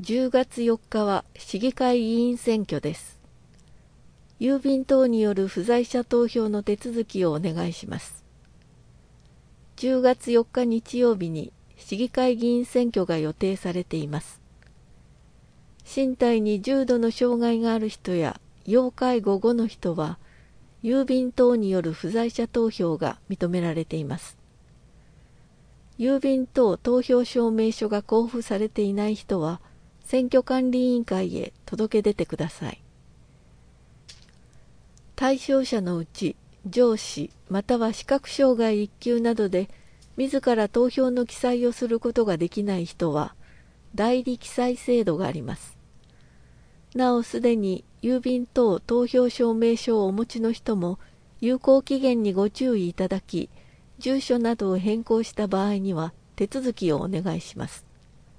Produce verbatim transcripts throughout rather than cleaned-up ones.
じゅうがつよっかは市議会議員選挙です。郵便等による不在者投票の手続きをお願いします。じゅうがつよっか日曜日に市議会議員選挙が予定されています。身体に重度の障害がある人や要介護後の人は、郵便等による不在者投票が認められています。郵便等投票証明書が交付されていない人は、選挙管理委員会へ届け出てください。対象者のうち、上司または視覚障害いっ級などで、自ら投票の記載をすることができない人は、代理記載制度があります。なおすでに郵便等投票証明書をお持ちの人も、有効期限にご注意いただき、住所などを変更した場合には手続きをお願いします。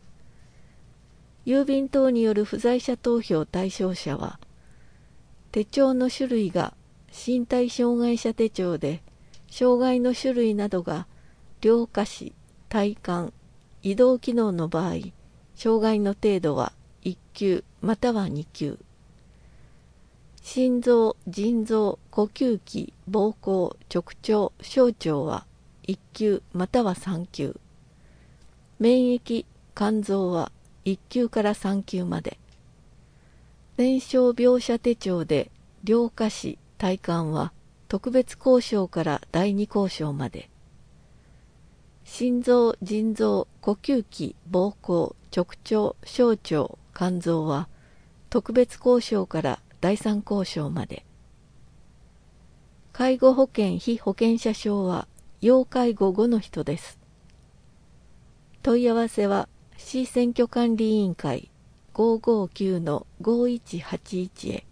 郵便等による不在者投票対象者は、手帳の種類が身体障害者手帳で、障害の種類などが両下肢、体幹、移動機能の場合、障害の程度はいっ級またはに級。心臓、腎臓、呼吸器、膀胱、直腸、小腸はいっ級またはさん級。免疫、肝臓はいっ級からさん級まで。伝承描写手帳で両下肢、体幹は特別交渉から第二交渉まで。心臓、腎臓、呼吸器、膀胱、直腸、小腸、肝臓は特別交渉から第三交渉まで。介護保険被保険者証は要介護後の人です。問い合わせは市選挙管理委員会 ごーごーきゅうのごいちはちいち へ。